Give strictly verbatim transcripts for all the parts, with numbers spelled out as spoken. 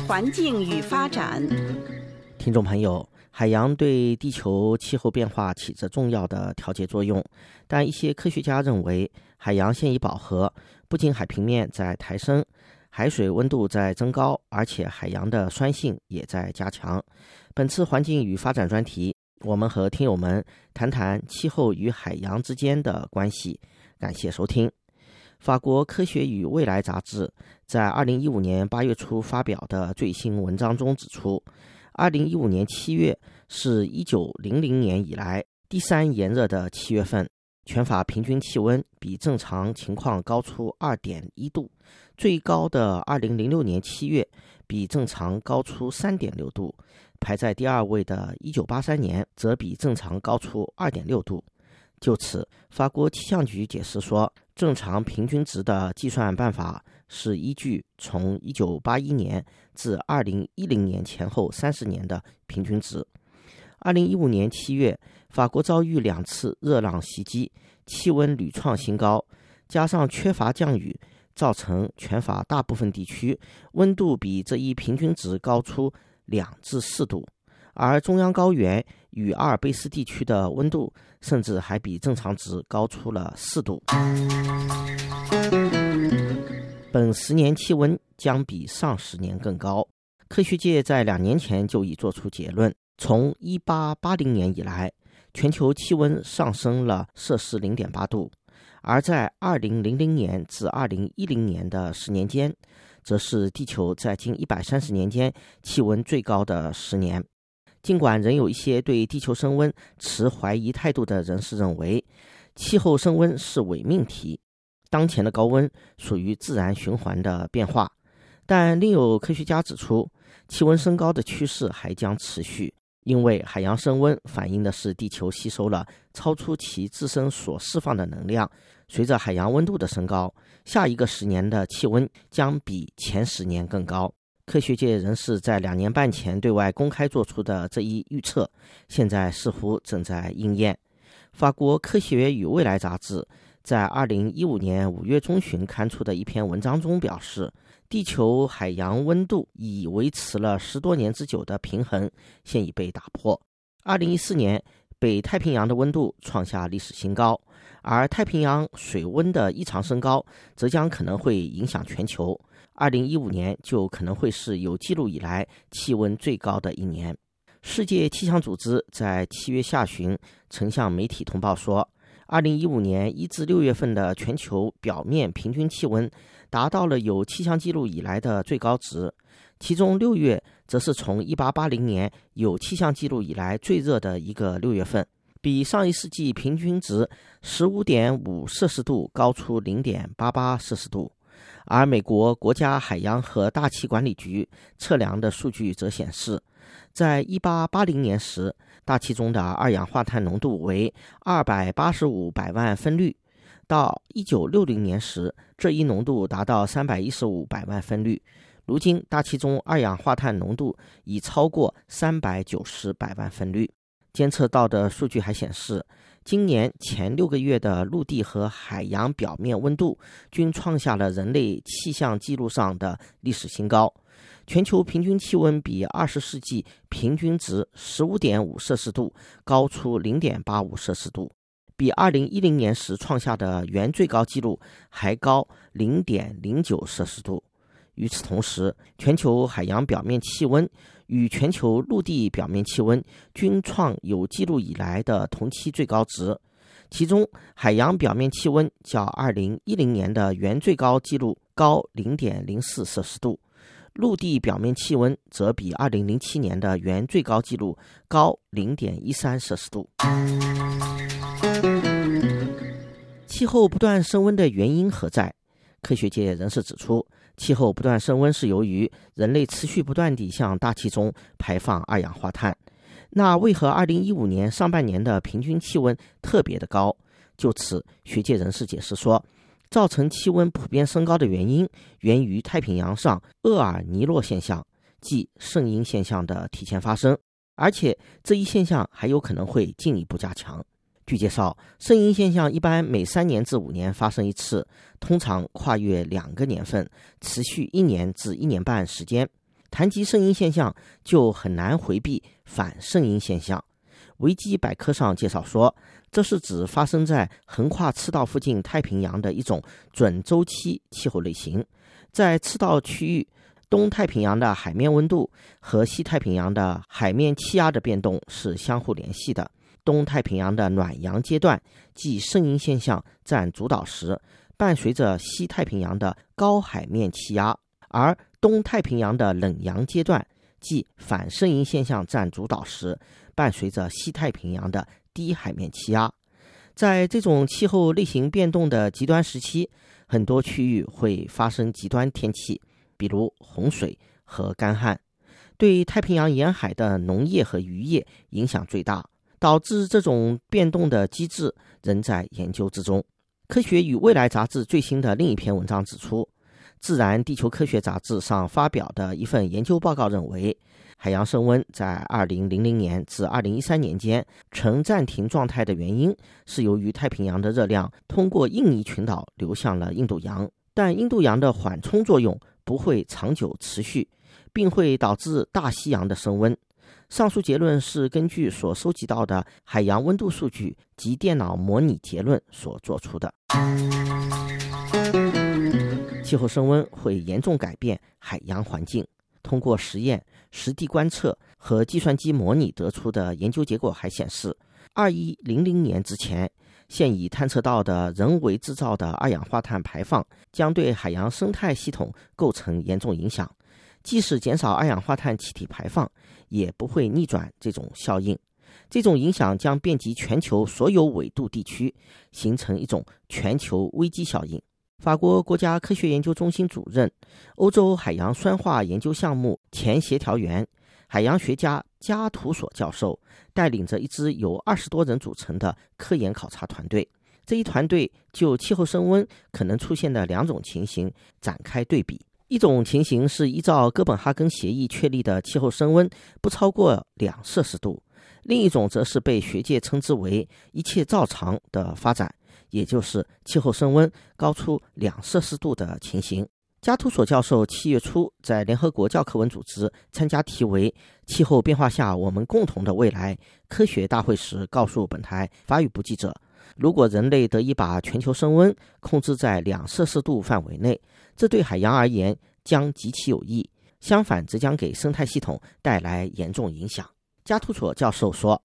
环境与发展。 听众朋友，海洋对地球气候变化起着重要的调节作用，但一些科学家认为，海洋现已饱和，不仅海平面在抬升，海水温度在增高，而且海洋的酸性也在加强。本次环境与发展专题，我们和听友们谈谈气候与海洋之间的关系。感谢收听。法国科学与未来杂志在二零一五年八月初发表的最新文章中指出，二零一五年七月是一九零零年以来第三炎热的七月份，全法平均气温比正常情况高出 二点一度，最高的二零零六年七月比正常高出 三点六度，排在第二位的一九八三年则比正常高出 二点六度。就此，法国气象局解释说，正常平均值的计算办法是依据从一九八一年至二零一零年前后三十年的平均值。二零一五年七月，法国遭遇两次热浪袭击，气温屡创新高，加上缺乏降雨，造成全法大部分地区温度比这一平均值高出两至四度，而中央高原与阿尔卑斯地区的温度甚至还比正常值高出了四度。本十年气温将比上十年更高。科学界在两年前就已做出结论，从一八八零年以来，全球气温上升了摄氏 零点八度，而在二零零零年至二零一零年的十年间，则是地球在近一百三十年间气温最高的十年。尽管仍有一些对地球升温持怀疑态度的人士认为，气候升温是伪命题，当前的高温属于自然循环的变化，但另有科学家指出，气温升高的趋势还将持续，因为海洋升温反映的是地球吸收了超出其自身所释放的能量。随着海洋温度的升高，下一个十年的气温将比前十年更高。科学界人士在两年半前对外公开做出的这一预测，现在似乎正在应验。法国科学与未来杂志在二零一五年五月中旬刊出的一篇文章中表示，地球海洋温度已维持了十多年之久的平衡现已被打破。二零一四年，北太平洋的温度创下历史新高，而太平洋水温的异常升高则将可能会影响全球。二零一五年就可能会是有记录以来气温最高的一年。世界气象组织在七月下旬曾向媒体通报说，二零一五年一至六月份的全球表面平均气温达到了有气象记录以来的最高值，其中六月则是从一八八零年有气象记录以来最热的一个六月份，比上一世纪平均值 十五点五摄氏度高出 零点八八摄氏度。而美国国家海洋和大气管理局测量的数据则显示，在一八八零年时，大气中的二氧化碳浓度为二百八十五百万分氯，到一九六零年时，这一浓度达到三百一十五百万分氯。如今大气中二氧化碳浓度已超过三百九十百万分氯。监测到的数据还显示，今年前六个月的陆地和海洋表面温度均创下了人类气象记录上的历史新高。全球平均气温比二十世纪平均值 十五点五摄氏度高出 零点八五摄氏度，比二零一零年时创下的原最高纪录还高 零点零九摄氏度。与此同时，全球海洋表面气温与全球陆地表面气温均创有记录以来的同期最高值，其中海洋表面气温较二零一零年的原最高纪录高 零点零四摄氏度，陆地表面气温则比二零零七年的原最高纪录高 零点一三摄氏度。气候不断升温的原因何在？科学界人士指出，气候不断升温是由于人类持续不断地向大气中排放二氧化碳。那为何二零一五年上半年的平均气温特别的高？就此，学界人士解释说，造成气温普遍升高的原因源于太平洋上厄尔尼诺现象，即圣婴现象的提前发生，而且这一现象还有可能会进一步加强。据介绍，圣婴现象一般每三年至五年发生一次，通常跨越两个年份，持续一年至一年半时间。 谈及圣婴现象，就很难回避反圣婴现象。维基百科上介绍说，这是指发生在横跨赤道附近太平洋的一种准周期气候类型。在赤道区域，东太平洋的海面温度和西太平洋的海面气压的变动是相互联系的。东太平洋的暖洋阶段，即圣婴现象占主导时，伴随着西太平洋的高海面气压；而东太平洋的冷洋阶段，即反圣婴现象占主导时，伴随着西太平洋的低海面气压。在这种气候类型变动的极端时期，很多区域会发生极端天气，比如洪水和干旱，对太平洋沿海的农业和渔业影响最大。导致这种变动的机制仍在研究之中。科学与未来杂志最新的另一篇文章指出，自然地球科学杂志上发表的一份研究报告认为，海洋升温在二零零零年至二零一三年间呈暂停状态的原因是由于太平洋的热量通过印尼群岛流向了印度洋，但印度洋的缓冲作用不会长久持续，并会导致大西洋的升温。上述结论是根据所收集到的海洋温度数据及电脑模拟结论所做出的。气候升温会严重改变海洋环境。通过实验、实地观测和计算机模拟得出的研究结果还显示，二一零零年之前，现已探测到的人为制造的二氧化碳排放将对海洋生态系统构成严重影响。即使减少二氧化碳气体排放，也不会逆转这种效应。这种影响将遍及全球所有纬度地区，形成一种全球危机效应。法国国家科学研究中心主任、欧洲海洋酸化研究项目前协调员、海洋学家加图索教授带领着一支由二十多人组成的科研考察团队。这一团队就气候升温可能出现的两种情形展开对比。一种情形是依照哥本哈根协议确立的气候升温不超过两摄氏度，另一种则是被学界称之为一切照常的发展，也就是气候升温高出两摄氏度的情形。加图索教授七月初在联合国教科文组织参加题为“气候变化下我们共同的未来”科学大会时告诉本台法语部记者，如果人类得以把全球升温控制在两摄氏度范围内，这对海洋而言将极其有益，相反则将给生态系统带来严重影响。加图索教授说，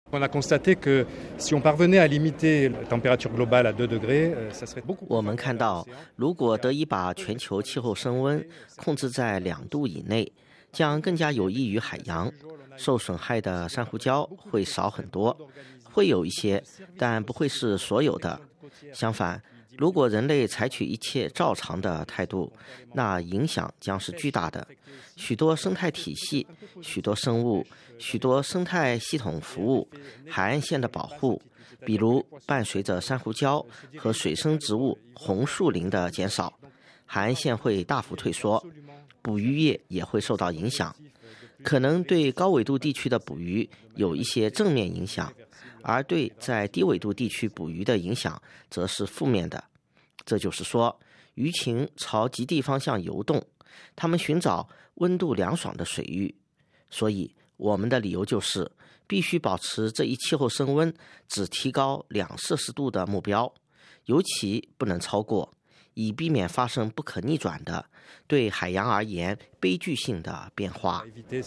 我们看到，如果得以把全球气候升温控制在两度以内，将更加有益于海洋，受损害的珊瑚礁会少很多，会有一些，但不会是所有的。相反，如果人类采取一切照常的态度，那影响将是巨大的。许多生态体系、许多生物、许多生态系统服务、海岸线的保护，比如伴随着珊瑚礁和水生植物红树林的减少，海岸线会大幅退缩，捕鱼业也会受到影响，可能对高纬度地区的捕鱼有一些正面影响，而对在低纬度地区捕鱼的影响则是负面的。这就是说，鱼群朝极地方向游动，它们寻找温度凉爽的水域。所以我们的理由就是必须保持这一气候升温只提高两摄氏度的目标，尤其不能超过，以避免发生不可逆转的对海洋而言悲剧性的变化。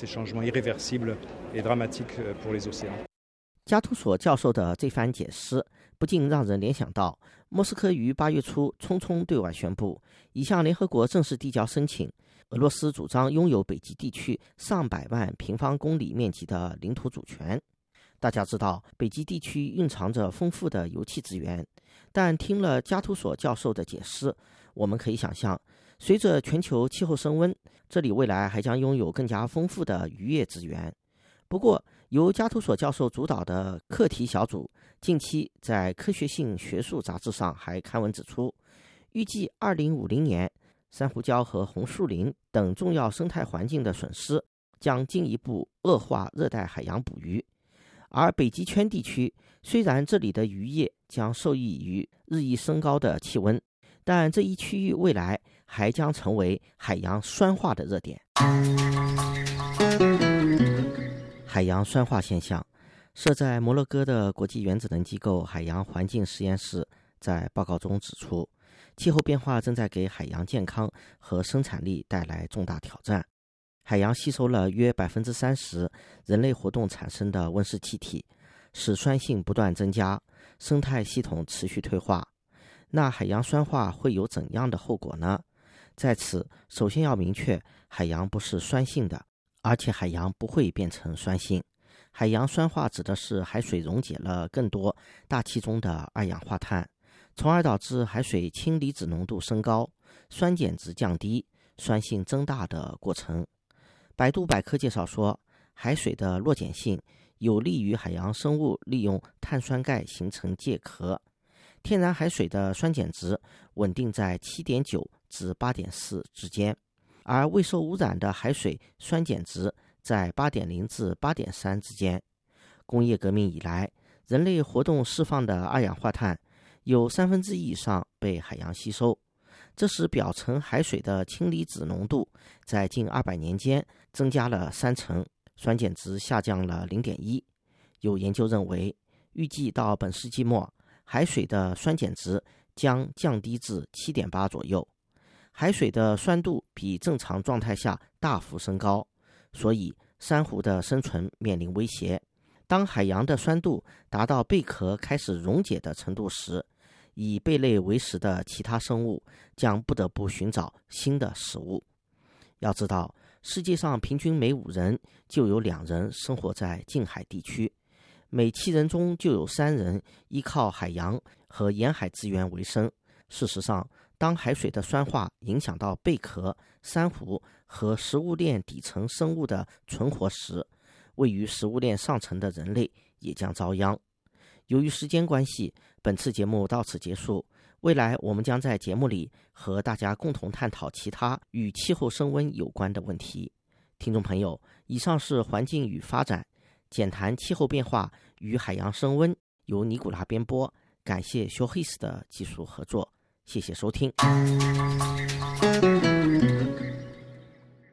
加图索教授的这番解释不禁让人联想到，莫斯科于八月初匆匆对外宣布已向联合国正式递交申请，俄罗斯主张拥有北极地区上百万平方公里面积的领土主权。大家知道，北极地区蕴藏着丰富的油气资源，但听了加图索教授的解释，我们可以想象，随着全球气候升温，这里未来还将拥有更加丰富的渔业资源。不过，由加图索教授主导的课题小组近期在科学性学术杂志上还刊文指出，预计二零五零年珊瑚礁和红树林等重要生态环境的损失将进一步恶化热带海洋捕鱼。而北极圈地区虽然这里的渔业将受益于日益升高的气温， 但这一区域未来还将成为海洋酸化的热点。海洋酸化现象，设在摩洛哥的国际原子能机构海洋环境实验室在报告中指出，气候变化正在给海洋健康和生产力带来重大挑战。海洋吸收了约 百分之三十 人类活动产生的温室气体，使酸性不断增加，生态系统持续退化。那海洋酸化会有怎样的后果呢？在此，首先要明确，海洋不是酸性的，而且海洋不会变成酸性。海洋酸化指的是海水溶解了更多大气中的二氧化碳，从而导致海水氢离子浓度升高，酸碱值降低，酸性增大的过程。百度百科介绍说，海水的弱碱性有利于海洋生物利用碳酸钙形成介壳。天然海水的酸碱值稳定在 七点九 至 八点四 之间，而未受污染的海水酸碱值在 八点零 至 八点三 之间。工业革命以来，人类活动释放的二氧化碳有三分之一以上被海洋吸收，这使表层海水的氢离子浓度在近二百年间增加了三成，酸碱值下降了 零点一。有研究认为，预计到本世纪末，海水的酸碱值将降低至 七点八 左右。海水的酸度比正常状态下大幅升高，所以珊瑚的生存面临威胁。当海洋的酸度达到贝壳开始溶解的程度时，以贝类为食的其他生物将不得不寻找新的食物。要知道，世界上平均每五人就有两人生活在近海地区，每七人中就有三人依靠海洋和沿海资源为生。事实上，当海水的酸化影响到贝壳、珊瑚和食物链底层生物的存活时，位于食物链上层的人类也将遭殃。由于时间关系，本次节目到此结束。未来我们将在节目里和大家共同探讨其他与气候升温有关的问题。听众朋友，以上是环境与发展，简谈气候变化与海洋升温，由尼古拉编播，感谢 Showhis 的技术合作，谢谢收听。